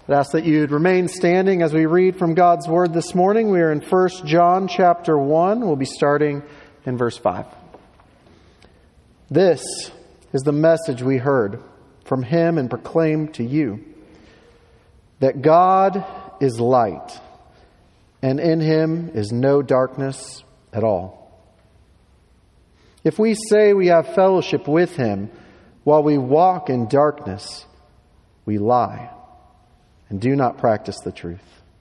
I'd ask that you'd remain standing as we read from God's Word this morning. We are in 1 John chapter 1. We'll be starting in verse 5. This is the message we heard from Him and proclaimed to you, that God is light, and in Him is no darkness at all. If we say we have fellowship with Him while we walk in darkness, we lie and do not practice the truth.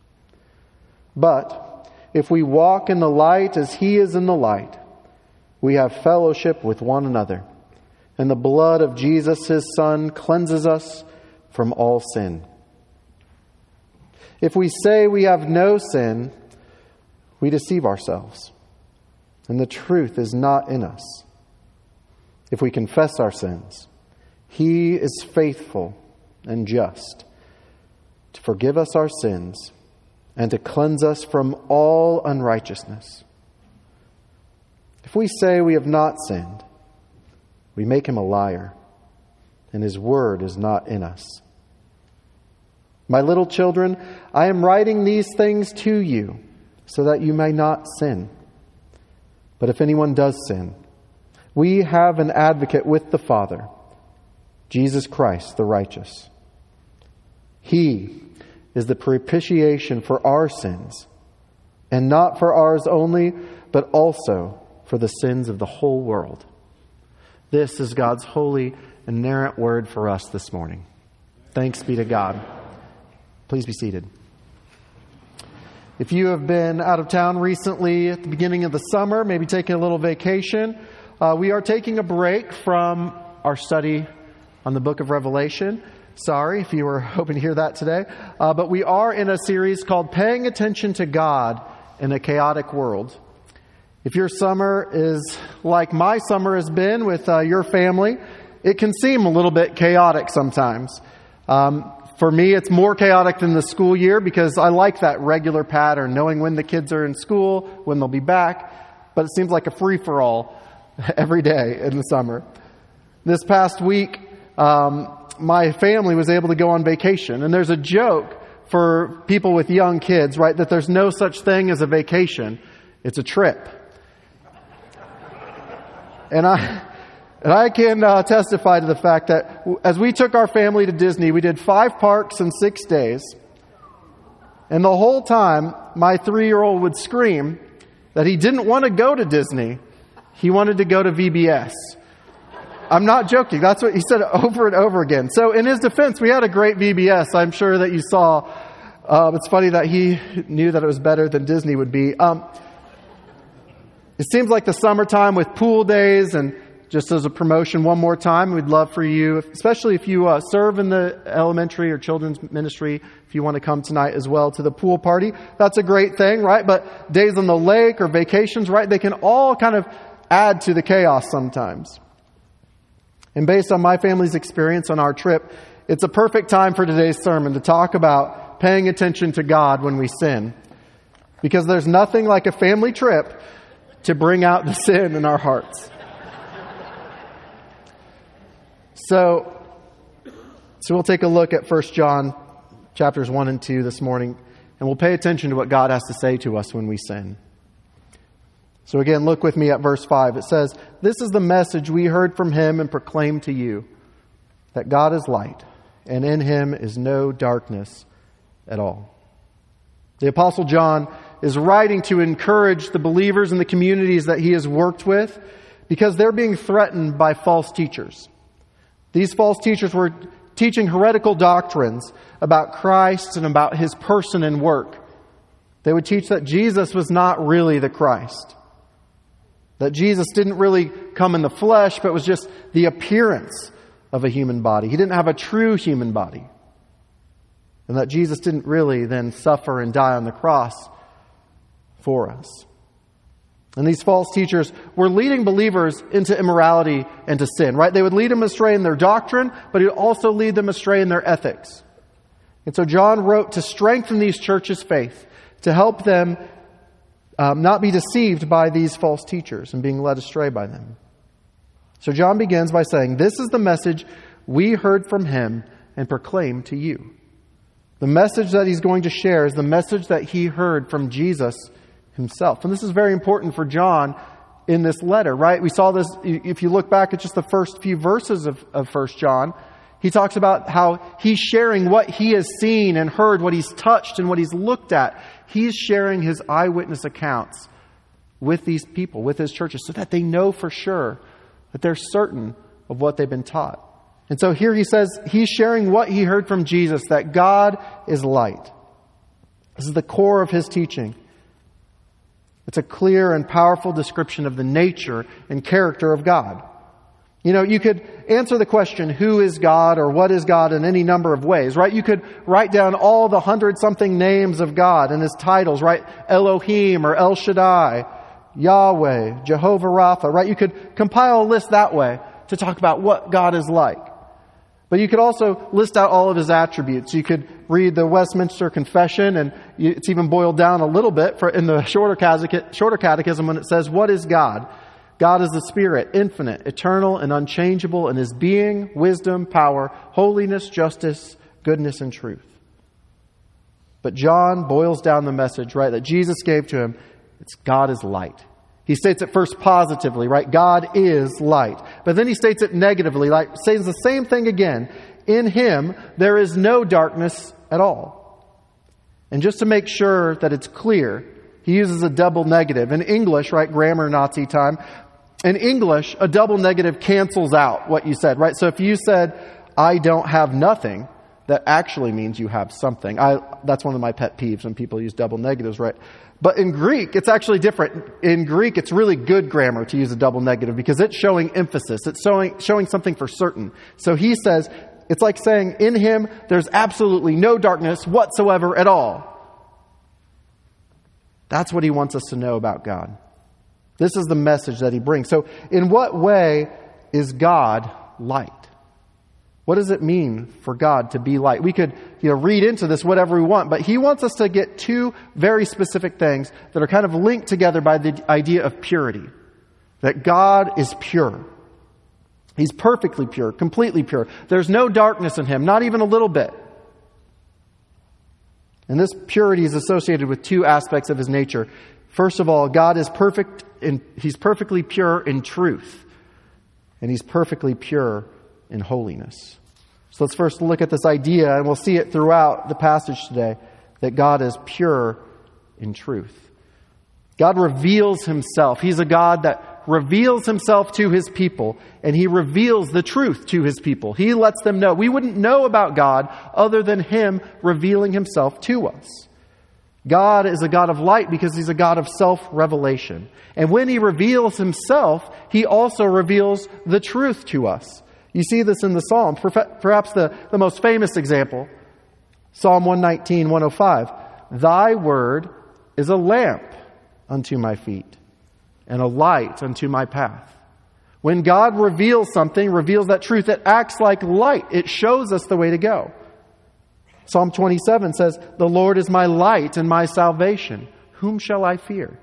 But if we walk in the light as He is in the light, we have fellowship with one another, and the blood of Jesus, His Son, cleanses us from all sin. If we say we have no sin, we deceive ourselves, and the truth is not in us. If we confess our sins, He is faithful and just to forgive us our sins and to cleanse us from all unrighteousness. If we say we have not sinned, we make Him a liar, and His word is not in us. My little children, I am writing these things to you so that you may not sin. But if anyone does sin, we have an advocate with the Father, Jesus Christ the righteous. He is the propitiation for our sins, and not for ours only, but also for the sins of the whole world. This is God's holy, inerrant word for us this morning. Thanks be to God. Please be seated. If you have been out of town recently at the beginning of the summer, maybe taking a little vacation, we are taking a break from our study on the book of Revelation. Sorry if you were hoping to hear that today. But we are in a series called Paying Attention to God in a Chaotic World. If your summer is like my summer has been with your family, it can seem a little bit chaotic sometimes. For me, it's more chaotic than the school year because I like that regular pattern, knowing when the kids are in school, when they'll be back. But it seems like a free-for-all every day in the summer. This past week, my family was able to go on vacation. And there's a joke for people with young kids, right, that there's no such thing as a vacation. It's a trip. And I can testify to the fact that as we took our family to Disney, we did 5 parks in 6 days. And the whole time, my 3-year-old would scream that he didn't want to go to Disney. He wanted to go to VBS. I'm not joking. That's what he said over and over again. So in his defense, we had a great VBS. I'm sure that you saw. It's funny that he knew that it was better than Disney would be. It seems like the summertime with pool days, and just as a promotion one more time, we'd love for you, especially if you serve in the elementary or children's ministry, if you want to come tonight as well to the pool party. That's a great thing, right? But days on the lake or vacations, right? They can all kind of add to the chaos sometimes. And based on my family's experience on our trip, it's a perfect time for today's sermon to talk about paying attention to God when we sin. Because there's nothing like a family trip to bring out the sin in our hearts. So we'll take a look at 1 John chapters 1 and 2 this morning, and we'll pay attention to what God has to say to us when we sin. So again, look with me at verse 5. It says, "This is the message we heard from Him and proclaimed to you, that God is light, and in Him is no darkness at all." The Apostle John is writing to encourage the believers in the communities that he has worked with because they're being threatened by false teachers. These false teachers were teaching heretical doctrines about Christ and about His person and work. They would teach that Jesus was not really the Christ. That Jesus didn't really come in the flesh, but was just the appearance of a human body. He didn't have a true human body. And that Jesus didn't really then suffer and die on the cross for us. And these false teachers were leading believers into immorality and to sin, right? They would lead them astray in their doctrine, but it would also lead them astray in their ethics. And so John wrote to strengthen these churches' faith, to help them not be deceived by these false teachers and being led astray by them. So John begins by saying, "This is the message we heard from Him and proclaimed to you, The message that he's going to share is the message that he heard from Jesus himself. And this is very important for John in this letter, right? We saw this, if you look back at just the first few verses of 1 John, he talks about how he's sharing what he has seen and heard, what he's touched and what he's looked at. He's sharing his eyewitness accounts with these people, with his churches, so that they know for sure, that they're certain of what they've been taught. And so here he says he's sharing what he heard from Jesus, that God is light. This is the core of his teaching. It's a clear and powerful description of the nature and character of God. You know, you could answer the question, who is God or what is God, in any number of ways, right? You could write down all the 100-something names of God and his titles, right? Elohim or El Shaddai, Yahweh, Jehovah Rapha, right? You could compile a list that way to talk about what God is like. But you could also list out all of his attributes. You could read the Westminster Confession, and it's even boiled down a little bit in the shorter catechism when it says, what is God? God is the Spirit, infinite, eternal, and unchangeable in his being, wisdom, power, holiness, justice, goodness, and truth. But John boils down the message, right, that Jesus gave to him. It's God is light. He states it first positively, right? God is light. But then he states it negatively, like says the same thing again. In him, there is no darkness at all. And just to make sure that it's clear, he uses a double negative. In English, right, grammar Nazi time, in English, a double negative cancels out what you said, right? So if you said, I don't have nothing, that actually means you have something. That's one of my pet peeves when people use double negatives, right? But in Greek, it's actually different. In Greek, it's really good grammar to use a double negative because it's showing emphasis. It's showing something for certain. So he says, it's like saying, in him, there's absolutely no darkness whatsoever at all. That's what he wants us to know about God. This is the message that he brings. So in what way is God light? What does it mean for God to be light? We could, read into this whatever we want, but he wants us to get two very specific things that are kind of linked together by the idea of purity. That God is pure. He's perfectly pure, completely pure. There's no darkness in him, not even a little bit. And this purity is associated with two aspects of his nature. First of all, God is perfect, and he's perfectly pure in truth. And he's perfectly pure in holiness. So let's first look at this idea, and we'll see it throughout the passage today, that God is pure in truth. God reveals himself. He's a God that reveals himself to his people, and he reveals the truth to his people. He lets them know. We wouldn't know about God other than him revealing himself to us. God is a God of light because he's a God of self-revelation. And when he reveals himself, he also reveals the truth to us. You see this in the Psalms. Perhaps the most famous example, Psalm 119, 105. Thy word is a lamp unto my feet and a light unto my path. When God reveals something, reveals that truth, it acts like light. It shows us the way to go. Psalm 27 says, the Lord is my light and my salvation. Whom shall I fear?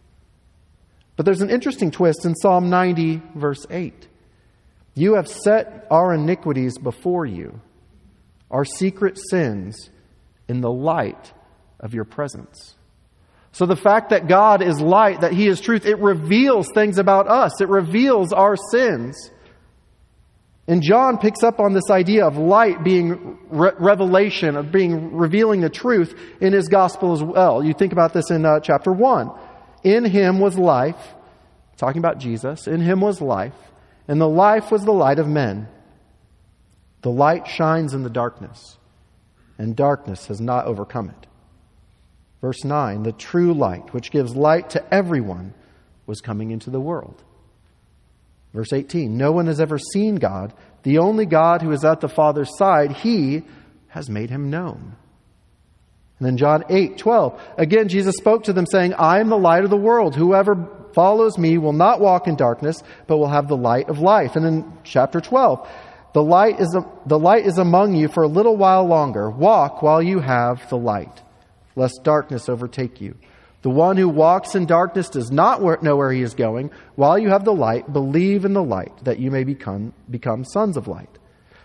But there's an interesting twist in Psalm 90, verse 8. You have set our iniquities before you, our secret sins in the light of your presence. So the fact that God is light, that he is truth, it reveals things about us. It reveals our sins. And John picks up on this idea of light being revelation, of being revealing the truth in his gospel as well. You think about this in chapter 1. In him was life, talking about Jesus, in him was life, and the life was the light of men. The light shines in the darkness, and darkness has not overcome it. Verse 9, the true light, which gives light to everyone, was coming into the world. Verse 18, no one has ever seen God. The only God who is at the Father's side, he has made him known. And then John 8:12, again Jesus spoke to them saying, I am the light of the world. Whoever follows me will not walk in darkness, but will have the light of life. And in chapter 12, the light is among you for a little while longer. Walk while you have the light, lest darkness overtake you. The one who walks in darkness does not know where he is going. While you have the light, believe in the light, that you may become sons of light.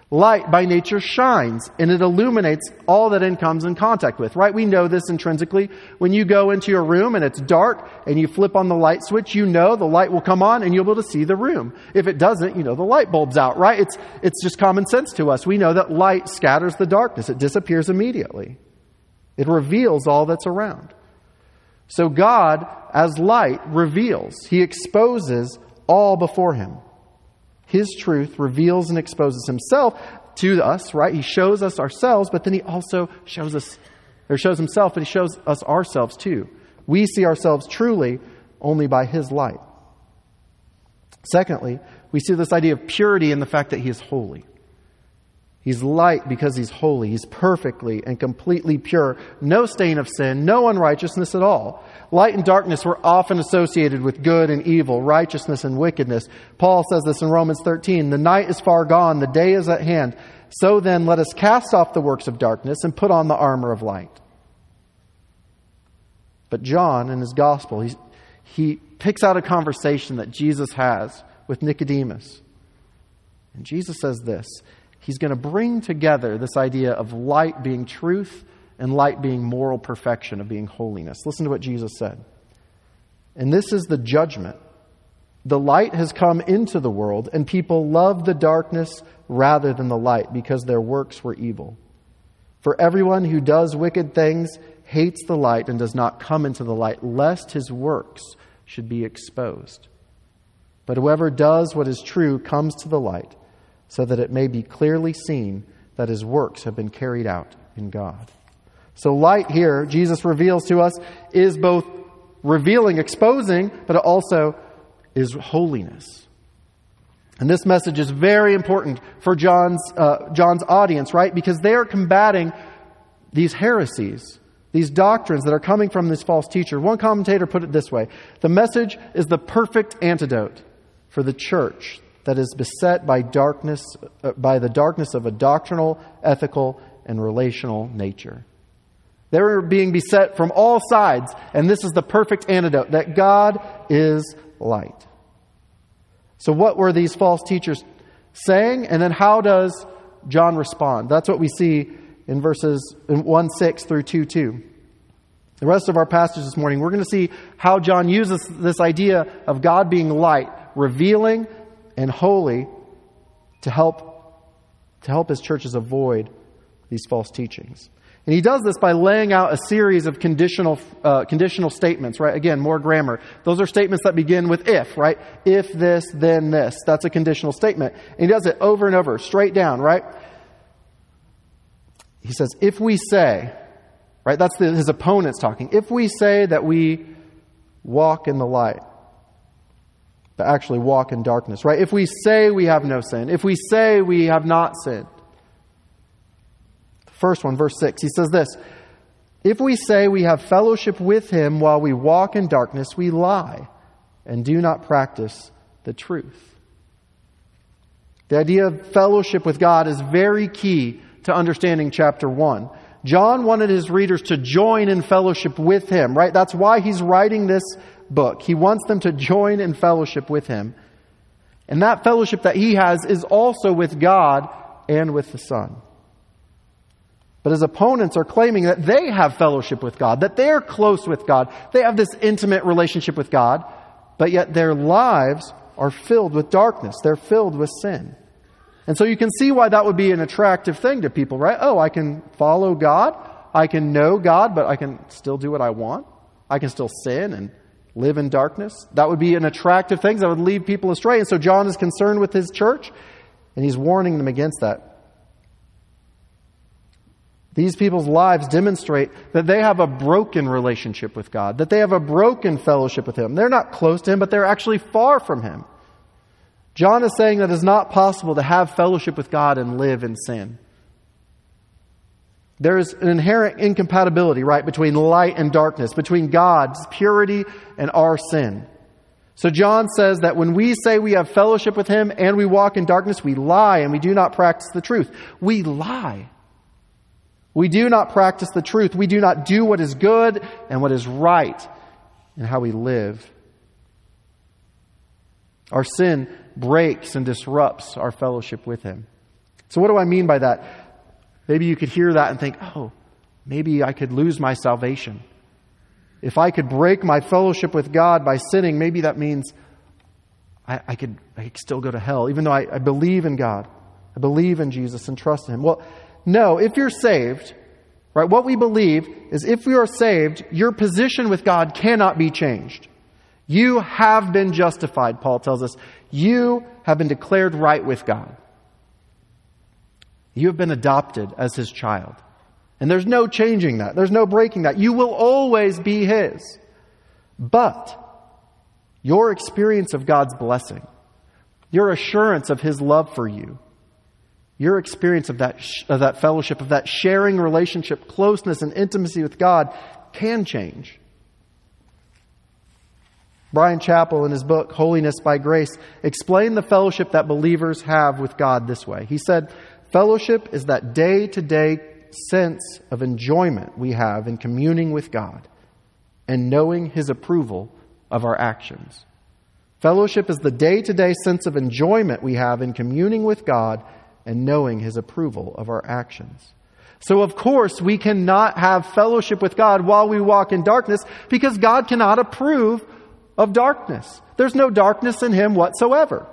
Light by nature shines, and it illuminates all that it comes in contact with, right? We know this intrinsically. When you go into your room and it's dark and you flip on the light switch, you know the light will come on and you'll be able to see the room. If it doesn't, you know the light bulb's out, right? It's just common sense to us. We know that light scatters the darkness. It disappears immediately. It reveals all that's around. So God, as light, reveals. He exposes all before him. His truth reveals and exposes himself to us, right? He shows us ourselves, but then he also shows himself, but he shows us ourselves too. We see ourselves truly only by his light. Secondly, we see this idea of purity in the fact that he is holy. He's light because he's holy. He's perfectly and completely pure. No stain of sin, no unrighteousness at all. Light and darkness were often associated with good and evil, righteousness and wickedness. Paul says this in Romans 13, "The night is far gone, the day is at hand. So then let us cast off the works of darkness and put on the armor of light." But John, in his gospel, he picks out a conversation that Jesus has with Nicodemus. And Jesus says this. He's going to bring together this idea of light being truth and light being moral perfection, of being holiness. Listen to what Jesus said. "And this is the judgment. The light has come into the world, and people love the darkness rather than the light because their works were evil. For everyone who does wicked things hates the light and does not come into the light, lest his works should be exposed. But whoever does what is true comes to the light, so that it may be clearly seen that his works have been carried out in God." So light here, Jesus reveals to us, is both revealing, exposing, but it also is holiness. And this message is very important for John's audience, right? Because they are combating these heresies, these doctrines that are coming from this false teacher. One commentator put it this way: the message is the perfect antidote for the church that is beset by the darkness of a doctrinal, ethical, and relational nature. They were being beset from all sides, and this is the perfect antidote, that God is light. So what were these false teachers saying? And then how does John respond? That's what we see in verses 1:6 through 2:2. The rest of our passage this morning, we're going to see how John uses this idea of God being light, revealing and holy, to help his churches avoid these false teachings. And he does this by laying out a series of conditional statements, right? Again, more grammar. Those are statements that begin with if, right? If this, then this. That's a conditional statement. And he does it over and over, straight down, right? He says, if we say, right? That's his opponents talking. If we say that we walk in the light, but actually walk in darkness, right? If we say we have no sin, if we say we have not sinned. First one, verse 6, he says this: if we say we have fellowship with him while we walk in darkness, we lie and do not practice the truth. The idea of fellowship with God is very key to understanding chapter 1. John wanted his readers to join in fellowship with him, right? That's why he's writing this book. He wants them to join in fellowship with him. And that fellowship that he has is also with God and with the Son. But his opponents are claiming that they have fellowship with God, that they're close with God. They have this intimate relationship with God, but yet their lives are filled with darkness. They're filled with sin. And so you can see why that would be an attractive thing to people, right? Oh, I can follow God. I can know God, but I can still do what I want. I can still sin and live in darkness. That would be an attractive thing that would lead people astray. And so John is concerned with his church, and he's warning them against that. These people's lives demonstrate that they have a broken relationship with God, that they have a broken fellowship with him. They're not close to him, but they're actually far from him. John is saying that it's not possible to have fellowship with God and live in sin. There is an inherent incompatibility, right, between light and darkness, between God's purity and our sin. So John says that when we say we have fellowship with him and we walk in darkness, we lie and we do not practice the truth. We lie. We do not practice the truth. We do not do what is good and what is right in how we live. Our sin breaks and disrupts our fellowship with him. So what do I mean by that? Maybe you could hear that and think, oh, maybe I could lose my salvation. If I could break my fellowship with God by sinning, maybe that means I could still go to hell, even though I believe in God. I believe in Jesus and trust in Him. Well, no, if you're saved, right, what we believe is if we are saved, your position with God cannot be changed. You have been justified, Paul tells us. You have been declared right with God. You have been adopted as His child. And there's no changing that. There's no breaking that. You will always be His. But your experience of God's blessing, your assurance of His love for you, your experience of that fellowship, of that sharing relationship, closeness and intimacy with God can change. Brian Chappell, in his book, Holiness by Grace, explained the fellowship that believers have with God this way. He said, fellowship is that day-to-day sense of enjoyment we have in communing with God and knowing His approval of our actions. Fellowship is the day-to-day sense of enjoyment we have in communing with God and knowing His approval of our actions. So, of course, we cannot have fellowship with God while we walk in darkness because God cannot approve of darkness. There's no darkness in Him whatsoever.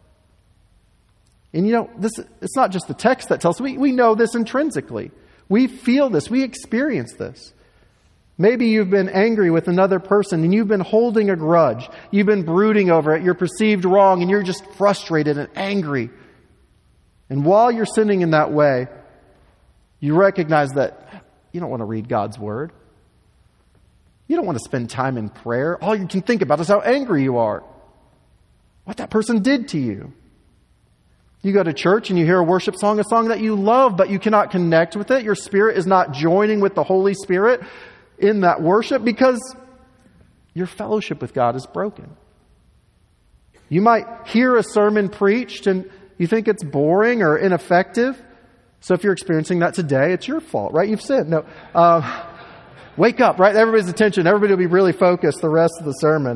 And it's not just the text that tells us. We know this intrinsically. We feel this. We experience this. Maybe you've been angry with another person and you've been holding a grudge. You've been brooding over it. You're perceived wrong and you're just frustrated and angry. And while you're sinning in that way, you recognize that you don't want to read God's Word. You don't want to spend time in prayer. All you can think about is how angry you are. What that person did to you. You go to church and you hear a worship song, a song that you love, but you cannot connect with it. Your spirit is not joining with the Holy Spirit in that worship because your fellowship with God is broken. You might hear a sermon preached and you think it's boring or ineffective. So if you're experiencing that today, it's your fault, right? You've sinned. No. Wake up, right? Everybody's attention. Everybody will be really focused the rest of the sermon.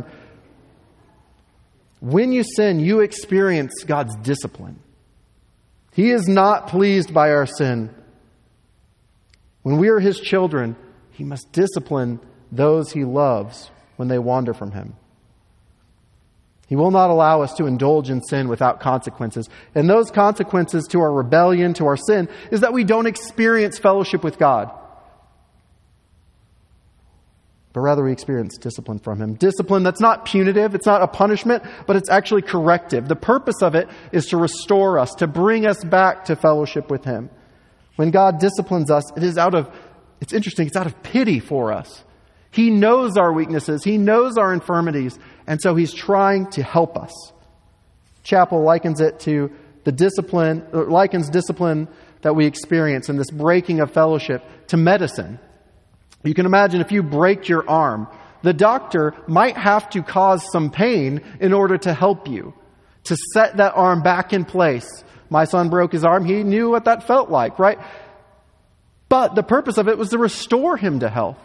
When you sin, you experience God's discipline. He is not pleased by our sin. When we are His children, He must discipline those He loves when they wander from Him. He will not allow us to indulge in sin without consequences. And those consequences to our rebellion, to our sin, is that we don't experience fellowship with God. But rather we experience discipline from Him. Discipline that's not punitive, it's not a punishment, but it's actually corrective. The purpose of it is to restore us, to bring us back to fellowship with Him. When God disciplines us, it's out of pity for us. He knows our weaknesses, He knows our infirmities, and so He's trying to help us. Chappell likens it to likens discipline that we experience in this breaking of fellowship to medicine. You can imagine if you break your arm, the doctor might have to cause some pain in order to help you, to set that arm back in place. My son broke his arm. He knew what that felt like, right? But the purpose of it was to restore him to health.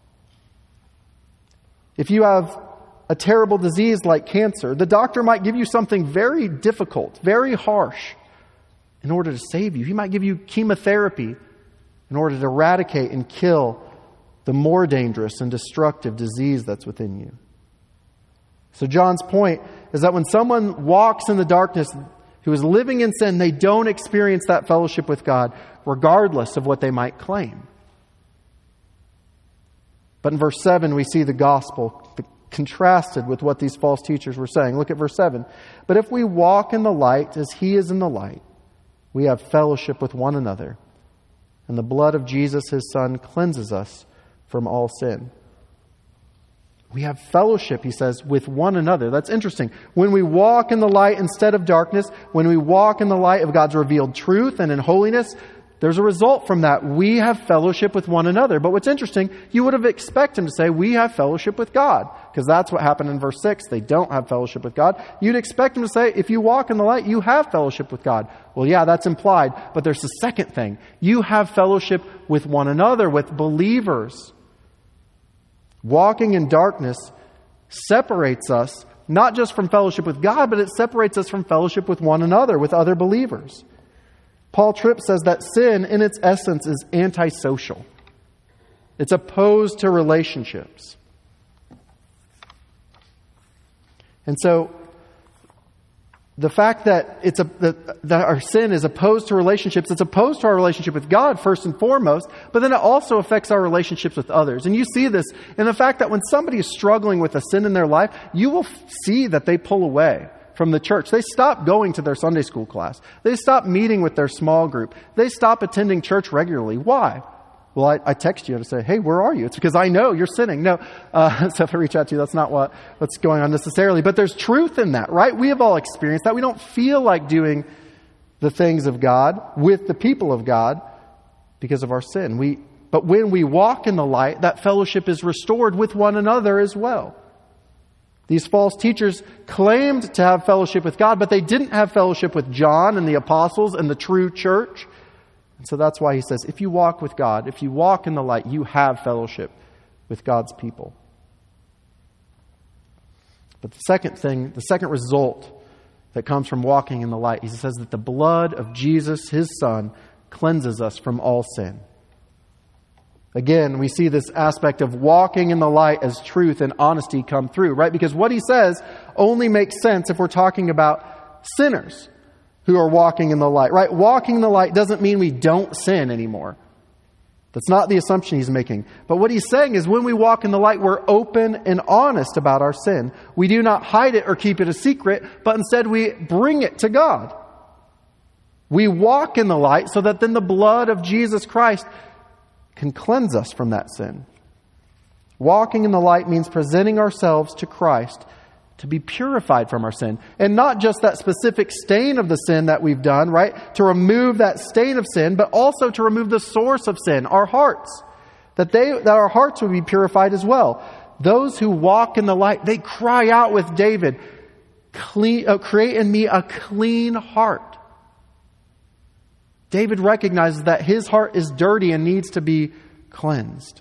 If you have a terrible disease like cancer, the doctor might give you something very difficult, very harsh in order to save you. He might give you chemotherapy in order to eradicate and kill the more dangerous and destructive disease that's within you. So John's point is that when someone walks in the darkness who is living in sin, they don't experience that fellowship with God, regardless of what they might claim. But in verse 7, we see the gospel contrasted with what these false teachers were saying. Look at verse 7. But if we walk in the light as He is in the light, we have fellowship with one another, and the blood of Jesus, His Son, cleanses us from all sin. We have fellowship, he says, with one another. That's interesting. When we walk in the light instead of darkness, when we walk in the light of God's revealed truth and in holiness, there's a result from that. We have fellowship with one another. But what's interesting, you would have expected him to say, we have fellowship with God. Because that's what happened in verse 6. They don't have fellowship with God. You'd expect him to say, if you walk in the light, you have fellowship with God. Well, yeah, that's implied. But there's the second thing. You have fellowship with one another, with believers. Walking in darkness separates us, not just from fellowship with God, but it separates us from fellowship with one another, with other believers. Paul Tripp says that sin, in its essence, is antisocial. It's opposed to relationships. And so, the fact that that our sin is opposed to relationships, it's opposed to our relationship with God first and foremost, but then it also affects our relationships with others. And you see this in the fact that when somebody is struggling with a sin in their life, you will see that they pull away from the church. They stop going to their Sunday school class. They stop meeting with their small group. They stop attending church regularly. Why? Well, I text you to say, hey, where are you? It's because I know you're sinning. No, so if I reach out to you, that's not what's going on necessarily. But there's truth in that, right? We have all experienced that. We don't feel like doing the things of God with the people of God because of our sin. But when we walk in the light, that fellowship is restored with one another as well. These false teachers claimed to have fellowship with God, but they didn't have fellowship with John and the apostles and the true church. And so that's why he says, if you walk with God, if you walk in the light, you have fellowship with God's people. But the second result that comes from walking in the light, he says that the blood of Jesus, his Son, cleanses us from all sin. Again, we see this aspect of walking in the light as truth and honesty come through, right? Because what he says only makes sense if we're talking about sinners who are walking in the light, right? Walking in the light doesn't mean we don't sin anymore. That's not the assumption he's making. But what he's saying is when we walk in the light, we're open and honest about our sin. We do not hide it or keep it a secret, but instead we bring it to God. We walk in the light so that then the blood of Jesus Christ can cleanse us from that sin. Walking in the light means presenting ourselves to Christ to be purified from our sin. And not just that specific stain of the sin that we've done, right? To remove that stain of sin, but also to remove the source of sin, our hearts. That our hearts would be purified as well. Those who walk in the light, they cry out with David, create in me a clean heart. David recognizes that his heart is dirty and needs to be cleansed.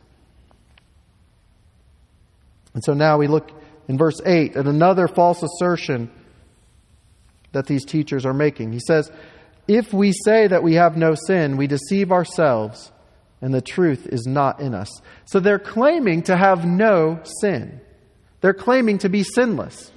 And so now we look in verse 8 at another false assertion that these teachers are making. He says, if we say that we have no sin, we deceive ourselves and the truth is not in us. So they're claiming to have no sin. They're claiming to be sinless.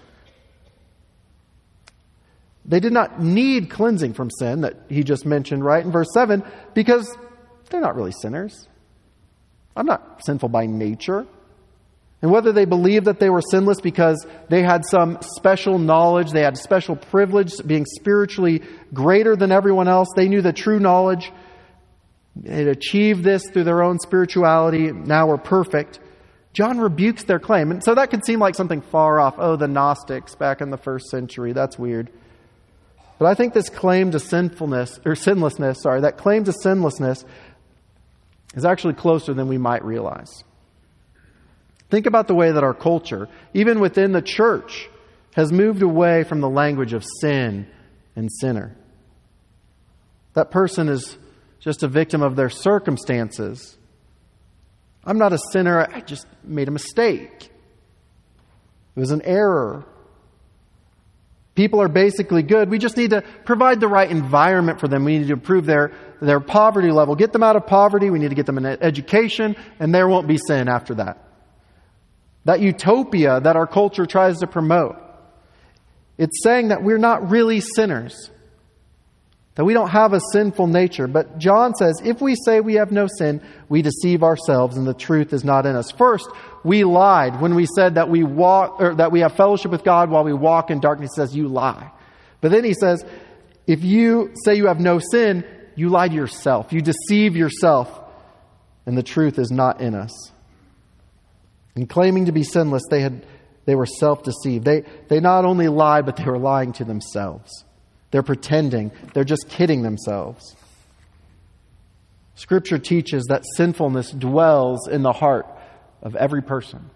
They did not need cleansing from sin that he just mentioned, right, in verse 7, because they're not really sinners. I'm not sinful by nature. And whether they believed that they were sinless because they had some special knowledge, they had special privilege, being spiritually greater than everyone else, they knew the true knowledge, they had achieved this through their own spirituality, now we're perfect. John rebukes their claim. And so that could seem like something far off. Oh, the Gnostics back in the first century, that's weird. But I think this claim to sinlessness, that claim to sinlessness is actually closer than we might realize. Think about the way that our culture, even within the church, has moved away from the language of sin and sinner. That person is just a victim of their circumstances. I'm not a sinner, I just made a mistake. It was an error. People are basically good. We just need to provide the right environment for them. We need to improve their poverty level. Get them out of poverty. We need to get them an education, and there won't be sin after that. That utopia that our culture tries to promote. It's saying that we're not really sinners. That we don't have a sinful nature. But John says, if we say we have no sin, we deceive ourselves and the truth is not in us. First, we lied when we said that we have fellowship with God while we walk in darkness. He says, you lie. But then he says, if you say you have no sin, you lie to yourself. You deceive yourself and the truth is not in us. In claiming to be sinless, they were self-deceived. They not only lied, but they were lying to themselves. They're pretending. They're just kidding themselves. Scripture teaches that sinfulness dwells in the heart of every person.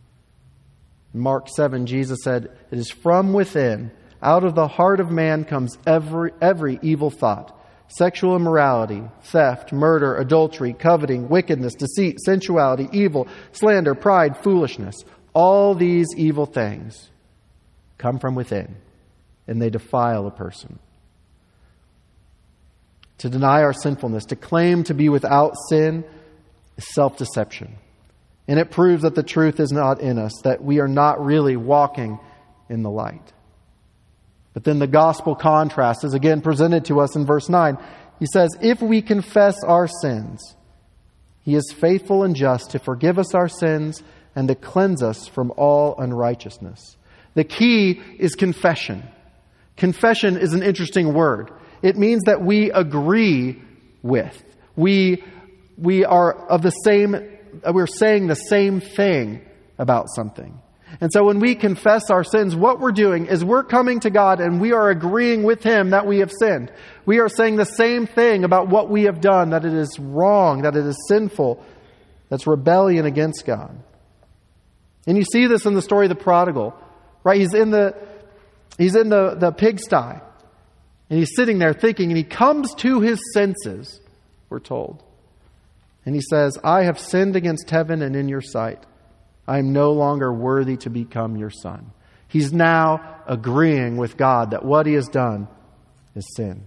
In Mark 7, Jesus said, it is from within, out of the heart of man comes every evil thought. Sexual immorality, theft, murder, adultery, coveting, wickedness, deceit, sensuality, evil, slander, pride, foolishness. All these evil things come from within, and they defile a person. To deny our sinfulness, to claim to be without sin, is self-deception. And it proves that the truth is not in us, that we are not really walking in the light. But then the gospel contrast is again presented to us in verse 9. He says, if we confess our sins, He is faithful and just to forgive us our sins and to cleanse us from all unrighteousness. The key is confession. Confession is an interesting word. It means that we agree with. We are of the same, we're saying the same thing about something. And so when we confess our sins, what we're doing is we're coming to God and we are agreeing with Him that we have sinned. We are saying the same thing about what we have done, that it is wrong, that it is sinful, that's rebellion against God. And you see this in the story of the prodigal, right? He's in the pigsty. And he's sitting there thinking, and he comes to his senses, we're told. And he says, I have sinned against heaven and in your sight. I am no longer worthy to become your son. He's now agreeing with God that what he has done is sin.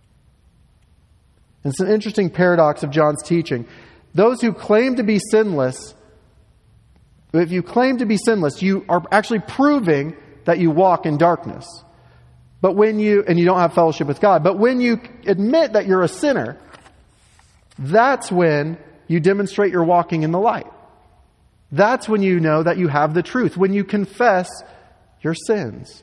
And it's an interesting paradox of John's teaching. Those who claim to be sinless, if you claim to be sinless, you are actually proving that you walk in darkness. But when you don't have fellowship with God. But when you admit that you're a sinner, that's when you demonstrate you're walking in the light. That's when you know that you have the truth. When you confess your sins.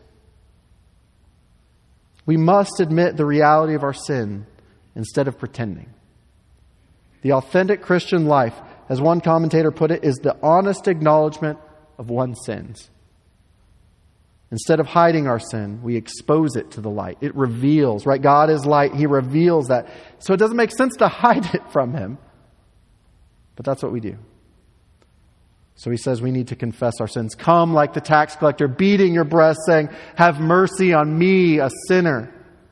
We must admit the reality of our sin instead of pretending. The authentic Christian life, as one commentator put it, is the honest acknowledgement of one's sins. Instead of hiding our sin, we expose it to the light. It reveals, right? God is light. He reveals that. So it doesn't make sense to hide it from Him. But that's what we do. So He says we need to confess our sins. Come like the tax collector, beating your breast, saying, have mercy on me, a sinner.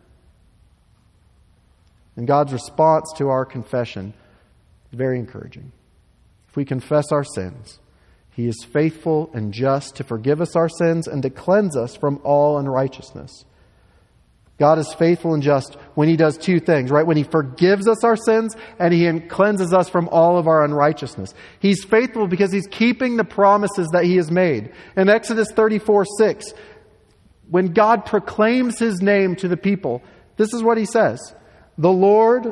And God's response to our confession is very encouraging. If we confess our sins, He is faithful and just to forgive us our sins and to cleanse us from all unrighteousness. God is faithful and just when He does two things, right? When He forgives us our sins and He cleanses us from all of our unrighteousness. He's faithful because He's keeping the promises that He has made. In Exodus 34:6, when God proclaims His name to the people, this is what He says. The Lord,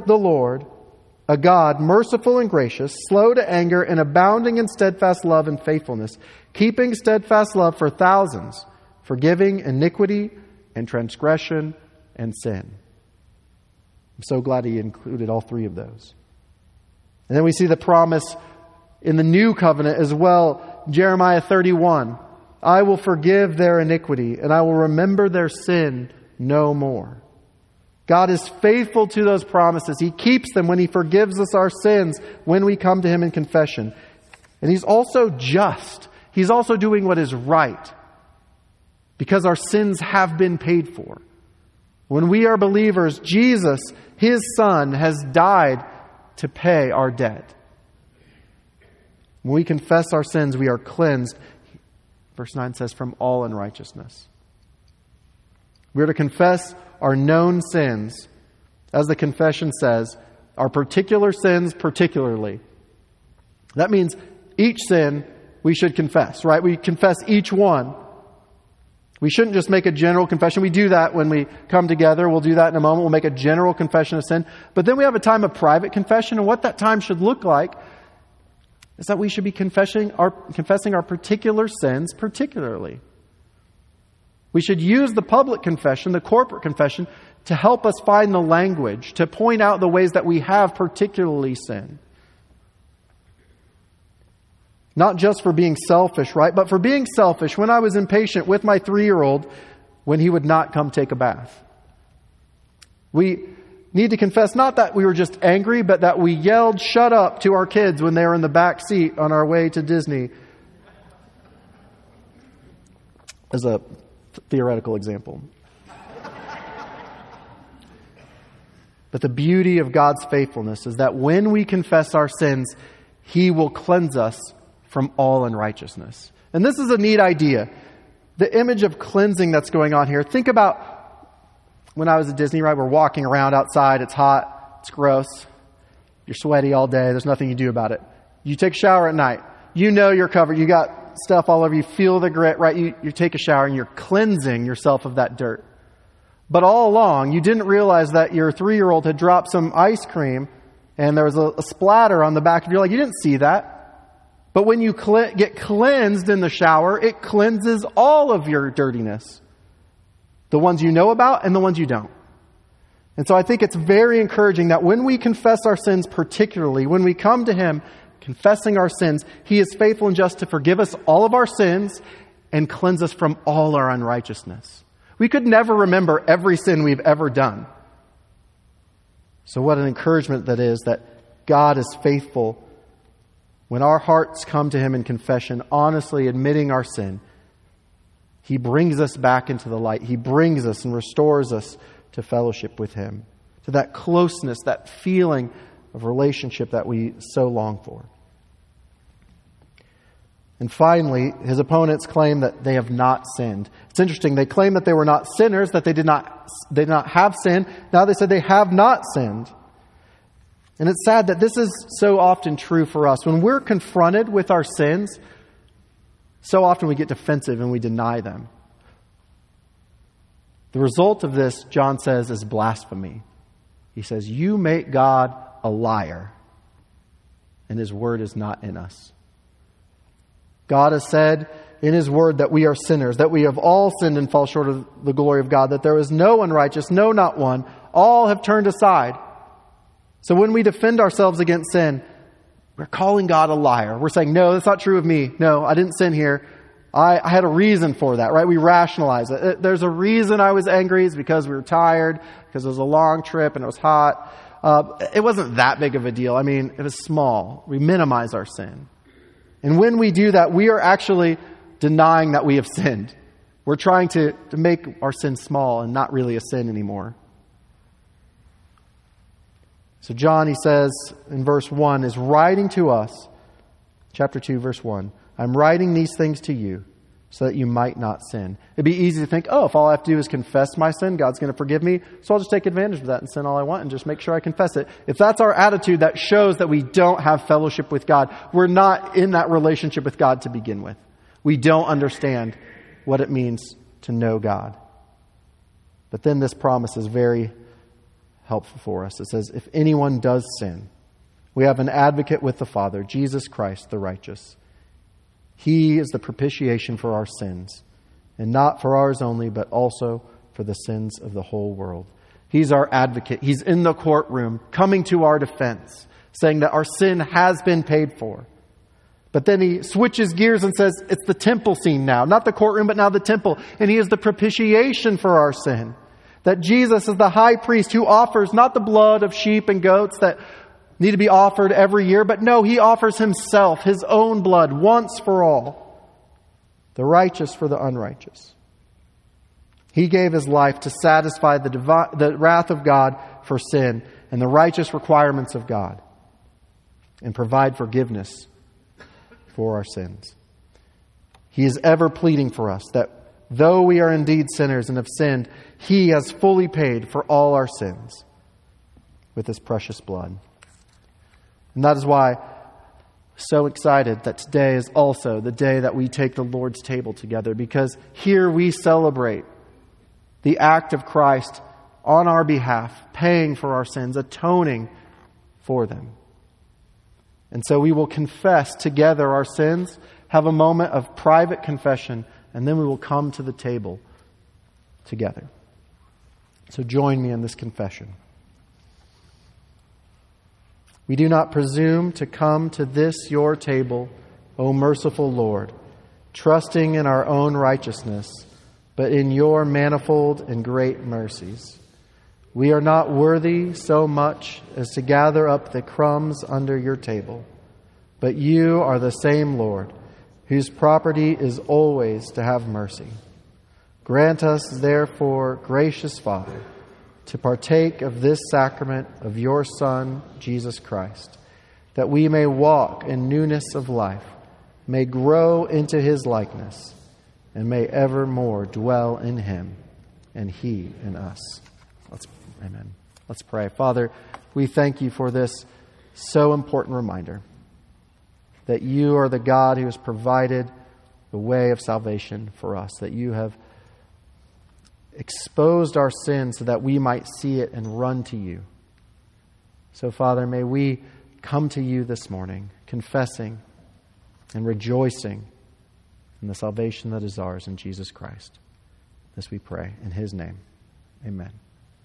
a God merciful and gracious, slow to anger and abounding in steadfast love and faithfulness, keeping steadfast love for thousands, forgiving iniquity and transgression and sin. I'm so glad He included all three of those. And then we see the promise in the new covenant as well. Jeremiah 31, I will forgive their iniquity and I will remember their sin no more. God is faithful to those promises. He keeps them when He forgives us our sins when we come to Him in confession. And He's also just. He's also doing what is right because our sins have been paid for. When we are believers, Jesus, His Son, has died to pay our debt. When we confess our sins, we are cleansed, verse 9 says, from all unrighteousness. We are to confess our known sins, as the confession says, our particular sins particularly. That means each sin we should confess, right? We confess each one. We shouldn't just make a general confession. We do that when we come together. We'll do that in a moment. We'll make a general confession of sin. But then we have a time of private confession. And what that time should look like is that we should be confessing our particular sins particularly. We should use the public confession, the corporate confession, to help us find the language, to point out the ways that we have particularly sinned. Not just for being selfish, right? But for being selfish when I was impatient with my 3-year-old when he would not come take a bath. We need to confess not that we were just angry, but that we yelled, shut up, to our kids when they were in the back seat on our way to Disney. As a theoretical example. But the beauty of God's faithfulness is that when we confess our sins, He will cleanse us from all unrighteousness. And this is a neat idea. The image of cleansing that's going on here. Think about when I was at Disney, right? We're walking around outside. It's hot. It's gross. You're sweaty all day. There's nothing you do about it. You take a shower at night. You know you're covered. You got stuff all over you. Feel the grit, right? You take a shower and you're cleansing yourself of that dirt. But all along, you didn't realize that your 3-year-old had dropped some ice cream and there was a splatter on the back of your leg. You didn't see that. But when you get cleansed in the shower, it cleanses all of your dirtiness. The ones you know about and the ones you don't. And so I think it's very encouraging that when we confess our sins, particularly when we come to Him confessing our sins, He is faithful and just to forgive us all of our sins and cleanse us from all our unrighteousness. We could never remember every sin we've ever done. So what an encouragement that is, that God is faithful. When our hearts come to Him in confession, honestly admitting our sin, He brings us back into the light. He brings us and restores us to fellowship with Him, to that closeness, that feeling of relationship that we so long for. And finally, His opponents claim that they have not sinned. It's interesting. They claim that they were not sinners, that they did not have sin. Now they said they have not sinned. And it's sad that this is so often true for us. When we're confronted with our sins, so often we get defensive and we deny them. The result of this, John says, is blasphemy. He says, you make God a liar, and His word is not in us. God has said in His word that we are sinners, that we have all sinned and fall short of the glory of God, that there is no one righteous, no, not one. All have turned aside. So when we defend ourselves against sin, we're calling God a liar. We're saying, no, that's not true of me. No, I didn't sin here. I had a reason for that, right? We rationalize it. There's a reason I was angry. It's because we were tired, because it was a long trip and it was hot. It wasn't that big of a deal. I mean, it was small. We minimize our sin. And when we do that, we are actually denying that we have sinned. We're trying to make our sin small and not really a sin anymore. So John, he says in verse 1, is writing to us, chapter 2, verse 1, I'm writing these things to you so that you might not sin. It'd be easy to think, oh, if all I have to do is confess my sin, God's going to forgive me, so I'll just take advantage of that and sin all I want and just make sure I confess it. If that's our attitude, that shows that we don't have fellowship with God. We're not in that relationship with God to begin with. We don't understand what it means to know God. But then this promise is very helpful for us. It says, if anyone does sin, we have an advocate with the Father, Jesus Christ, the righteous. He is the propitiation for our sins, and not for ours only, but also for the sins of the whole world. He's our advocate. He's in the courtroom, coming to our defense, saying that our sin has been paid for. But then he switches gears and says, it's the temple scene now. Not the courtroom, but now the temple. And He is the propitiation for our sin. That Jesus is the high priest who offers not the blood of sheep and goats that need to be offered every year, but no, He offers Himself, His own blood, once for all. The righteous for the unrighteous. He gave His life to satisfy the wrath of God for sin and the righteous requirements of God, and provide forgiveness for our sins. He is ever pleading for us that though we are indeed sinners and have sinned, He has fully paid for all our sins with His precious blood. And that is why I'm so excited that today is also the day that we take the Lord's table together, because here we celebrate the act of Christ on our behalf, paying for our sins, atoning for them. And so we will confess together our sins, have a moment of private confession, and then we will come to the table together. So join me in this confession. We do not presume to come to this your table, O merciful Lord, trusting in our own righteousness, but in your manifold and great mercies. We are not worthy so much as to gather up the crumbs under your table, but you are the same Lord, whose property is always to have mercy. Grant us, therefore, gracious Father, to partake of this sacrament of your Son, Jesus Christ, that we may walk in newness of life, may grow into His likeness, and may evermore dwell in Him, and He in us. Amen. Let's pray. Father, we thank you for this so important reminder that you are the God who has provided the way of salvation for us, that you have exposed our sin so that we might see it and run to you. So, Father, may we come to you this morning, confessing and rejoicing in the salvation that is ours in Jesus Christ. This we pray in his name. Amen.